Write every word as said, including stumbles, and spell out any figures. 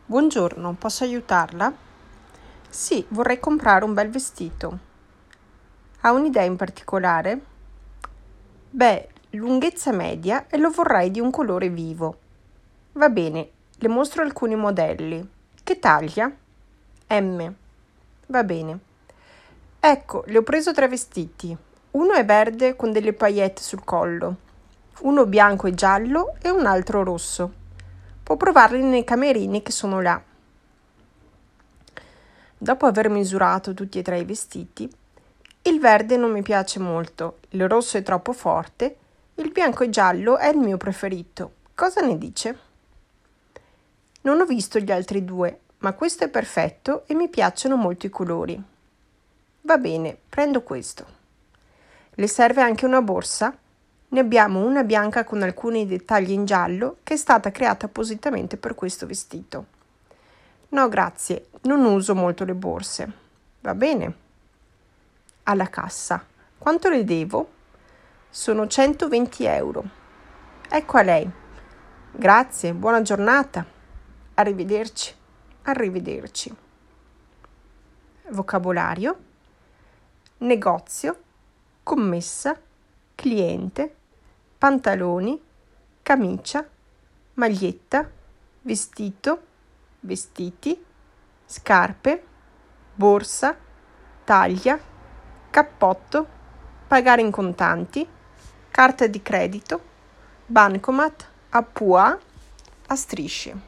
Buongiorno, posso aiutarla? Sì, vorrei comprare un bel vestito. Ha un'idea in particolare? Beh, lunghezza media e lo vorrei di un colore vivo. Va bene, le mostro alcuni modelli. Che taglia? M. Va bene. Ecco, le ho preso tre vestiti. Uno è verde con delle paillette sul collo, uno bianco e giallo e un altro rosso. Può provarli nei camerini che sono là. Dopo aver misurato tutti e tre i vestiti, il verde non mi piace molto, il rosso è troppo forte, il bianco e giallo è il mio preferito. Cosa ne dice? Non ho visto gli altri due, ma questo è perfetto e mi piacciono molto i colori. Va bene, prendo questo. Le serve anche una borsa? Ne abbiamo una bianca con alcuni dettagli in giallo che è stata creata appositamente per questo vestito. No, grazie, non uso molto le borse. Va bene. Alla cassa. Quanto le devo? Sono centoventi euro. Ecco a lei. Grazie, buona giornata. Arrivederci. Arrivederci. Vocabolario. Negozio. Commessa. Cliente. Pantaloni. Camicia. Maglietta. Vestito. Vestiti. Scarpe. Borsa. Taglia. Cappotto. Pagare in contanti. Carta di credito. Bancomat. A P U A. A strisce.